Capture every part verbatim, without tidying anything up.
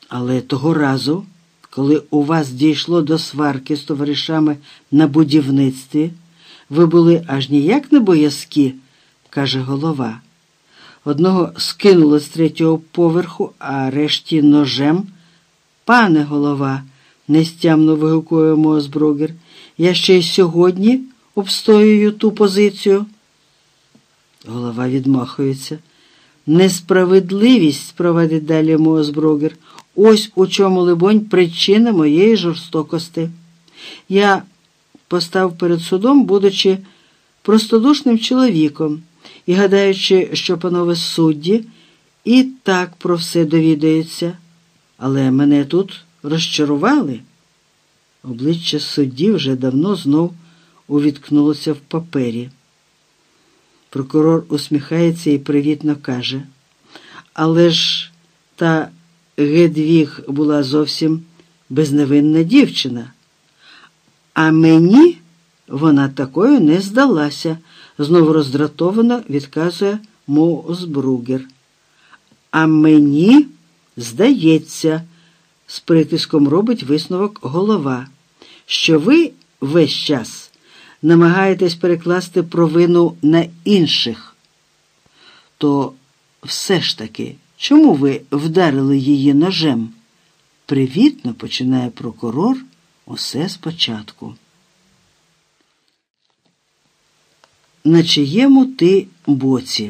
Але того разу, коли у вас дійшло до сварки з товаришами на будівництві, ви були аж ніяк не боязкі, каже голова. Одного скинули з третього поверху, а решті ножем. Пане голова, нестямно вигукує Моосбругер, я ще й сьогодні обстоюю ту позицію. Голова відмахується. Несправедливість, провадить далі Моосбругер, ось у чому, либонь, причина моєї жорстокості. Я постав перед судом, будучи простодушним чоловіком, і гадаючи, що панове судді і так про все довідаються. Але мене тут розчарували. Обличчя судді вже давно знов увіткнулося в папері. Прокурор усміхається і привітно каже: але ж та Гедвіг була зовсім безневинна дівчина. А мені вона такою не здалася, знову роздратовано відказує Моосбругер. А мені здається, з притиском робить висновок голова, що ви весь час намагаєтесь перекласти провину на інших. То все ж таки, чому ви вдарили її ножем? Привітно починає прокурор усе спочатку. На чиєму ти боці?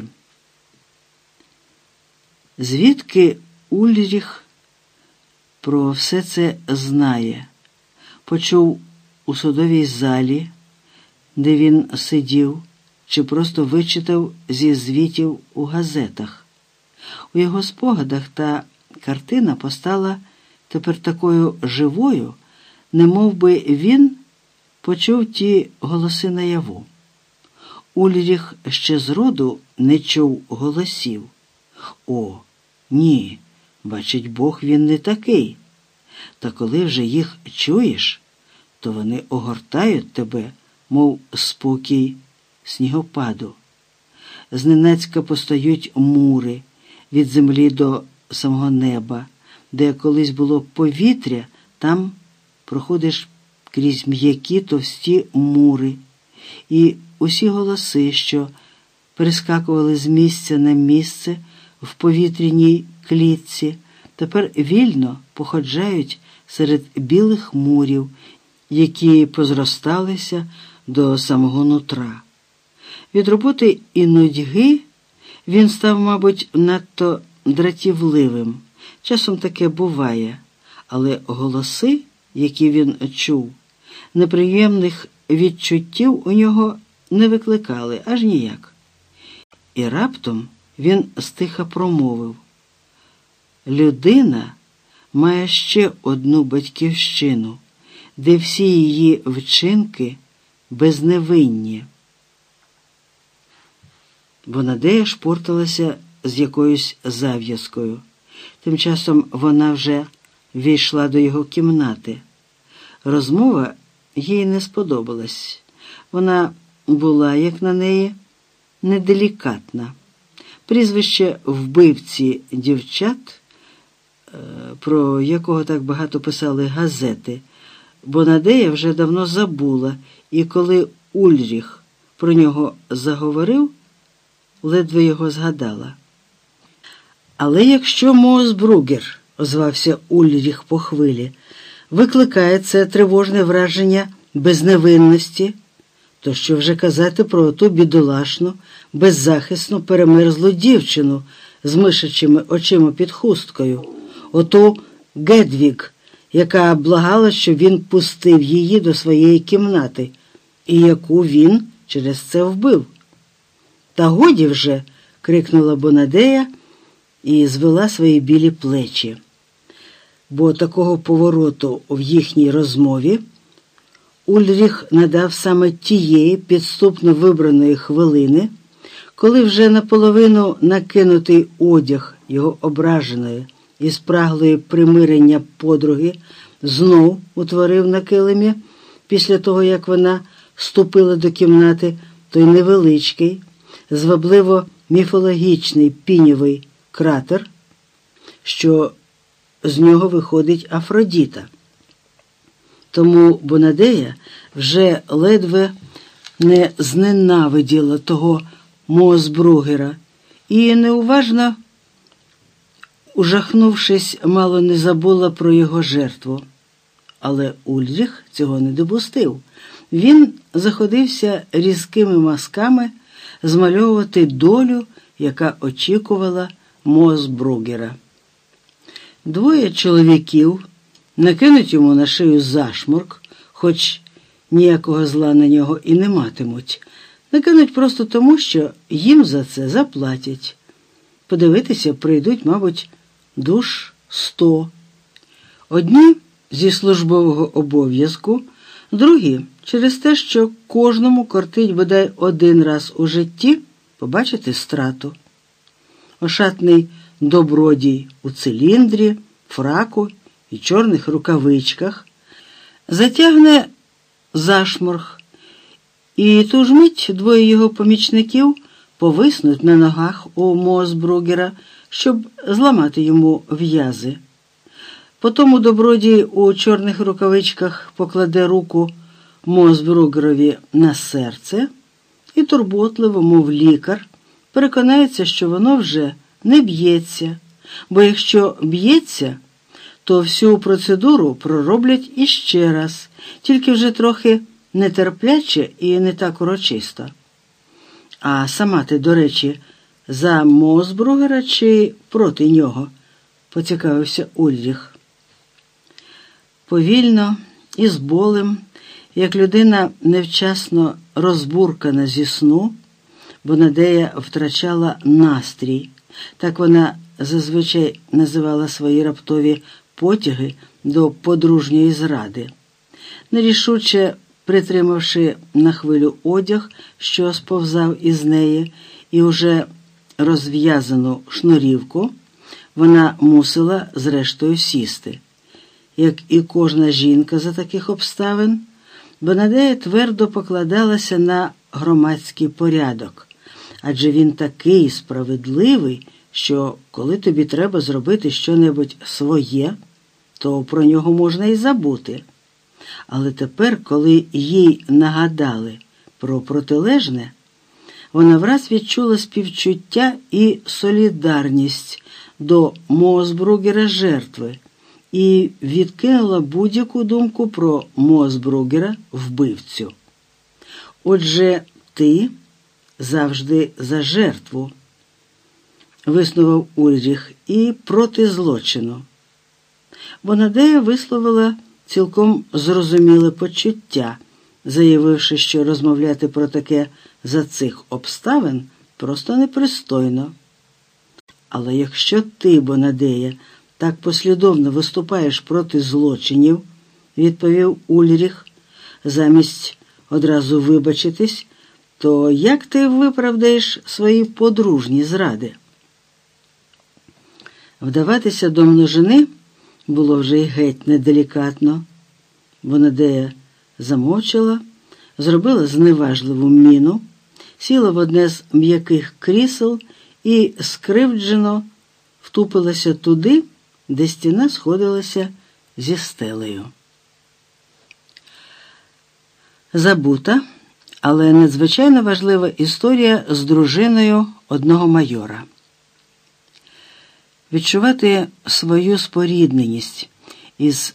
Звідки Ульріх про все це знає? Почув у судовій залі, де він сидів, чи просто вичитав зі звітів у газетах. У його спогадах та картина постала тепер такою живою, немов би він почув ті голоси наяву. Ульріх ще зроду не чув голосів. О, ні, бачить Бог, він не такий. Та коли вже їх чуєш, то вони огортають тебе, мов спокій снігопаду. Зненацька постають мури від землі до самого неба, де колись було повітря, там проходиш крізь м'які товсті мури. І усі голоси, що перескакували з місця на місце в повітряній клітці, тепер вільно походжають серед білих мурів, які позросталися до самого нутра. Від роботи і нудьги він став, мабуть, надто дратівливим. Часом таке буває, але голоси, які він чув, неприємних відчуттів у нього не викликали аж ніяк. І раптом він стиха промовив: людина має ще одну батьківщину, де всі її вчинки безневинні. Бонадея шпорталася з якоюсь зав'язкою. Тим часом вона вже війшла до його кімнати. Розмова їй не сподобалась. Вона була, як на неї, неделікатна. Прізвище вбивці дівчат, про якого так багато писали газети, Бонадея вже давно забула, і коли Ульріх про нього заговорив, ледве його згадала. Але якщо Моосбругер, озвався Ульріх по хвилі, викликає це тривожне враження безневинності, то що вже казати про ту бідолашну, беззахисну, перемерзлу дівчину з мишачими очима під хусткою, оту Гедвіг, яка благала, щоб він пустив її до своєї кімнати, і яку він через це вбив. «Та годі вже!» – крикнула Бонадея і звела свої білі плечі. Бо такого повороту в їхній розмові Ульріх надав саме тієї підступно вибраної хвилини, коли вже наполовину накинутий одяг його ображеної і спраглої примирення подруги знов утворив на килимі, після того, як вона ступила до кімнати, той невеличкий, звабливо міфологічний піньовий кратер, що з нього виходить Афродіта. Тому Бонадея вже ледве не зненавиділа того Моосбругера і неуважно, ужахнувшись, мало не забула про його жертву. Але Ульріх цього не допустив. Він заходився різкими мазками змальовувати долю, яка очікувала Моосбругера. Двоє чоловіків накинуть йому на шию зашморк, хоч ніякого зла на нього і не матимуть. Накинуть просто тому, що їм за це заплатять. Подивитися прийдуть, мабуть, душ сто. Одні зі службового обов'язку, другі через те, що кожному кортить бодай один раз у житті побачити страту. Ошатний добродій у циліндрі, фраку і чорних рукавичках затягне зашморг, і ту ж мить двоє його помічників повиснуть на ногах у Моосбругера, щоб зламати йому в'язи. Потому добродій у чорних рукавичках покладе руку Моосбругерові на серце і турботливо, мов лікар, переконається, що воно вже не б'ється, бо якщо б'ється, то всю процедуру пророблять іще раз, тільки вже трохи нетерпляче і не так урочисто. А сама ти, до речі, за Моосбругера чи проти нього? Поцікавився Ульріх. Повільно і з болем, як людина невчасно розбуркана зі сну, Бонадея втрачала настрій. Так вона зазвичай називала свої раптові потяги до подружньої зради. Нерішуче притримавши на хвилю одяг, що сповзав із неї, і уже розв'язану шнурівку, вона мусила зрештою сісти. Як і кожна жінка за таких обставин, Бонадея твердо покладалася на громадський порядок, адже він такий справедливий, що коли тобі треба зробити щонебудь своє, то про нього можна і забути. Але тепер, коли їй нагадали про протилежне, вона враз відчула співчуття і солідарність до Моосбругера жертви і відкинула будь-яку думку про Моосбругера вбивцю. Отже, ти завжди за жертву, виснував Ульріх, і проти злочину. Бонадея висловила цілком зрозуміле почуття, заявивши, що розмовляти про таке за цих обставин просто непристойно. Але якщо ти, Бонадея, так послідовно виступаєш проти злочинів, відповів Ульріх, замість одразу вибачитись, то як ти виправдаєш свої подружні зради? Вдаватися до множини було вже й геть неделікатно. Бонадея замовчала, зробила зневажливу міну, сіла в одне з м'яких крісел і скривджено втупилася туди, де стіна сходилася зі стелею. Забута, але надзвичайно важлива історія з дружиною одного майора. Відчувати свою спорідненість із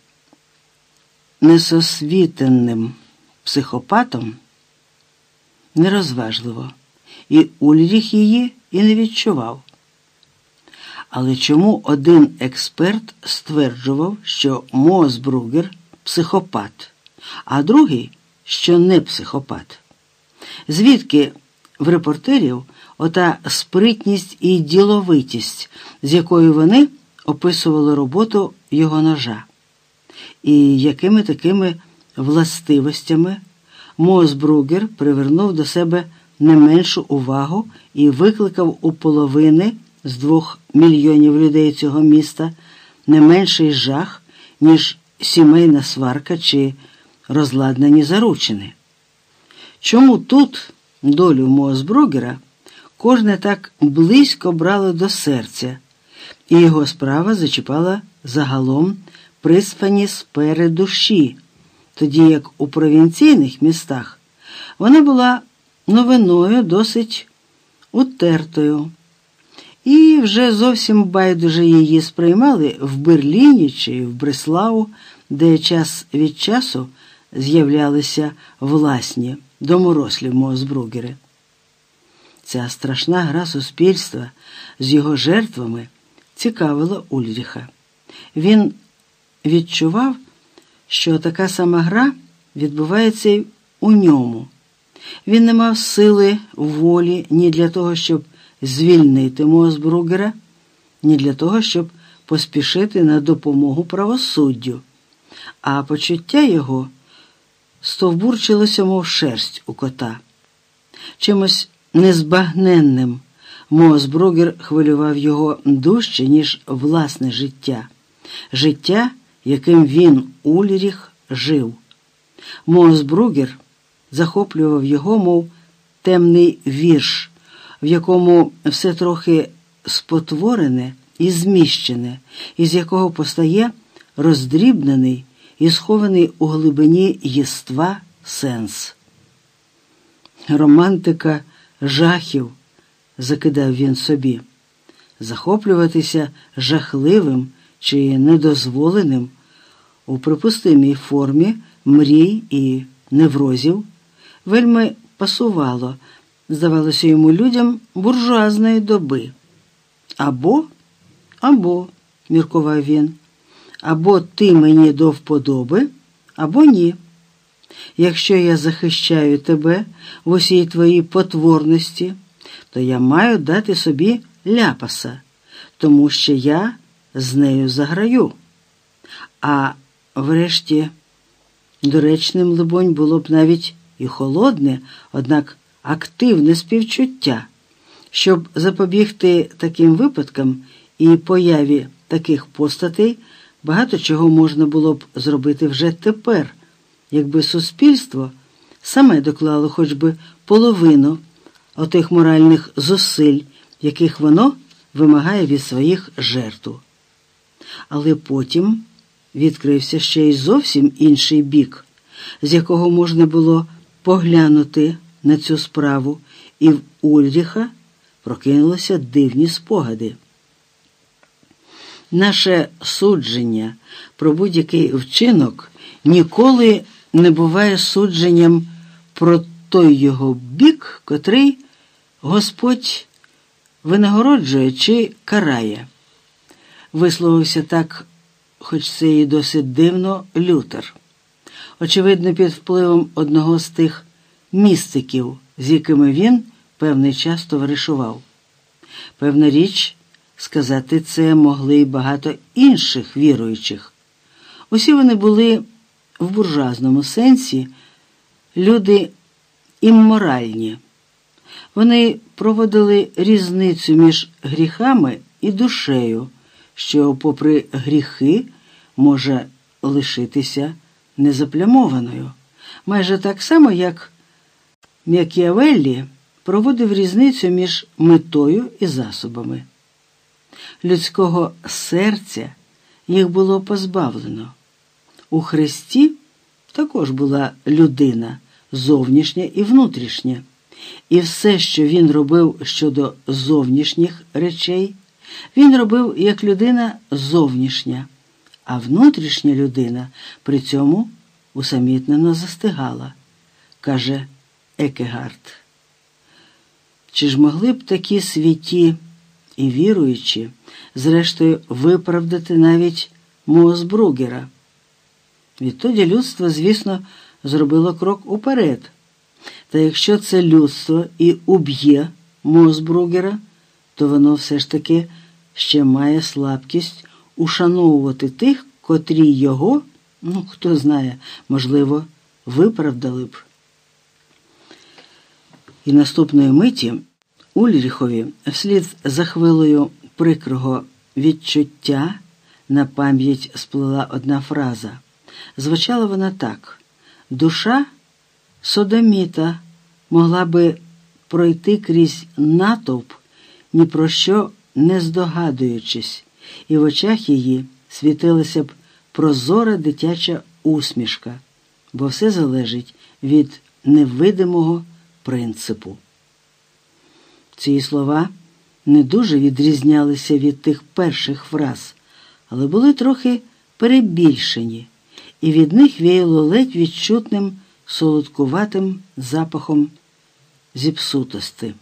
несосвітенним психопатом нерозважливо, і Ульріх її і не відчував. Але чому один експерт стверджував, що Моосбругер – психопат, а другий – що не психопат? Звідки в репортерів ота спритність і діловитість, з якою вони описували роботу його ножа? І якими такими властивостями Моосбругер привернув до себе не меншу увагу і викликав у половини з двох мільйонів людей цього міста не менший жах, ніж сімейна сварка чи розладнані заручини? Чому тут долю Моосбругера кожне так близько брало до серця, і його справа зачіпала загалом приспані сфери душі, тоді як у провінційних містах вона була новиною досить утертою. І вже зовсім байдуже її сприймали в Берліні чи в Бреслау, де час від часу з'являлися власні доморослі Моосбругери. Ця страшна гра суспільства з його жертвами цікавила Ульріха. Він відчував, що така сама гра відбувається й у ньому. Він не мав сили, волі ні для того, щоб звільнити Моосбругера, ні для того, щоб поспішити на допомогу правосуддю, а почуття його стовбурчилося, мов шерсть у кота. Чимось незбагненним Моосбругер хвилював його дужче, ніж власне життя. Життя, яким він, Ульріх, жив. Моосбругер захоплював його, мов темний вірш, в якому все трохи спотворене і зміщене, із якого постає роздрібнений і схований у глибині єства сенс. Романтика жахів, закидав він собі, захоплюватися жахливим чи недозволеним у припустимій формі мрій і неврозів вельми пасувало, здавалося йому, людям буржуазної доби. Або, або, міркував він, або ти мені до вподоби, або ні. Якщо я захищаю тебе в усій твоїй потворності, то я маю дати собі ляпаса, тому що я з нею заграю. А врешті доречним, либонь, було б навіть і холодне, однак активне співчуття, щоб запобігти таким випадкам і появі таких постатей. Багато чого можна було б зробити вже тепер, якби суспільство саме доклало хоч би половину отих моральних зусиль, яких воно вимагає від своїх жертв. Але потім відкрився ще й зовсім інший бік, з якого можна було поглянути на цю справу, і в Ульріха прокинулися дивні спогади. Наше судження про будь-який вчинок ніколи не буває судженням про той його бік, котрий Господь винагороджує чи карає. Висловився так, хоч це і досить дивно, Лютер. Очевидно, під впливом одного з тих містиків, з якими він певний час товаришував. Певна річ, сказати це могли й багато інших віруючих. Усі вони були в буржуазному сенсі люди імморальні. Вони проводили різницю між гріхами і душею, що, попри гріхи, може лишитися незаплямованою. Майже так само, як Макіавеллі проводив різницю між метою і засобами. Людського серця їх було позбавлено. У Христі також була людина, зовнішня і внутрішня. І все, що він робив щодо зовнішніх речей, він робив як людина зовнішня, а внутрішня людина при цьому усамітнено застигала, каже Екегард. Чи ж могли б такі святі і віруючі, зрештою, виправдати навіть Моосбругера? Відтоді людство, звісно, зробило крок уперед. Та якщо це людство і уб'є Моосбругера, то воно все ж таки ще має слабкість ушановувати тих, котрі його, ну, хто знає, можливо, виправдали б. І наступної миті Ульріхові вслід за хвилею прикрого відчуття на пам'ять сплила одна фраза. Звучала вона так: душа содоміта могла би пройти крізь натовп, ні про що не здогадуючись, і в очах її світилася б прозора дитяча усмішка, бо все залежить від невидимого принципу. Ці слова не дуже відрізнялися від тих перших фраз, але були трохи перебільшені, і від них віяло ледь відчутним солодкуватим запахом зіпсутости.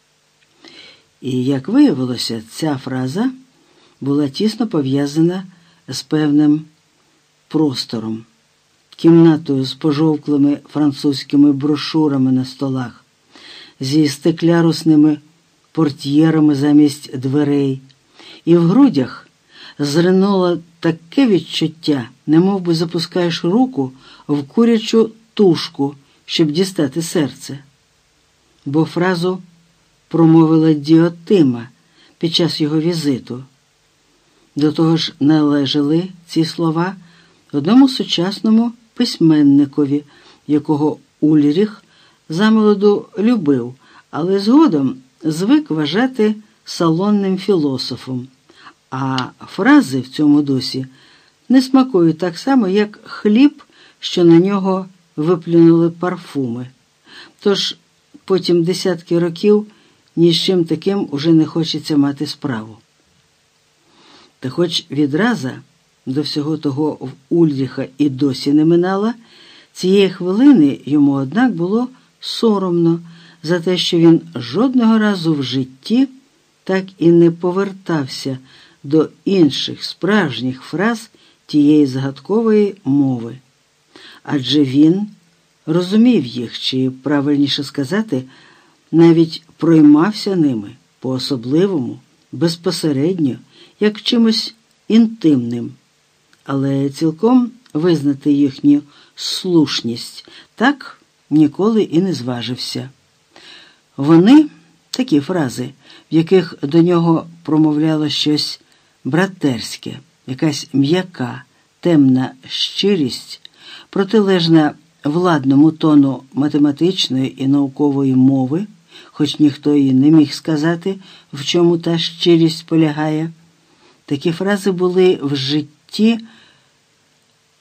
І, як виявилося, ця фраза була тісно пов'язана з певним простором, кімнатою з пожовклими французькими брошурами на столах, зі стеклярусними портьєрами замість дверей, і в грудях зринуло таке відчуття, немов би запускаєш руку в курячу тушку, щоб дістати серце. Бо фразу промовила Діотима під час його візиту. До того ж належали ці слова одному сучасному письменникові, якого Ульріх замолоду любив, але згодом звик вважати салонним філософом, а фрази в цьому дусі не смакують так само, як хліб, що на нього виплюнули парфуми. Тож потім десятки років ні з чим таким уже не хочеться мати справу. Та хоч відраза до всього того в Ульріха і досі не минала, цієї хвилини йому, однак, було соромно за те, що він жодного разу в житті так і не повертався до інших справжніх фраз тієї загадкової мови. Адже він розумів їх, чи, правильніше сказати, навіть проймався ними по-особливому, безпосередньо, як чимось інтимним, але цілком визнати їхню слушність так ніколи і не зважився. Вони, такі фрази, в яких до нього промовляло щось братерське, якась м'яка, темна щирість, протилежна владному тону математичної і наукової мови, хоч ніхто і не міг сказати, в чому та щирість полягає. Такі фрази були в житті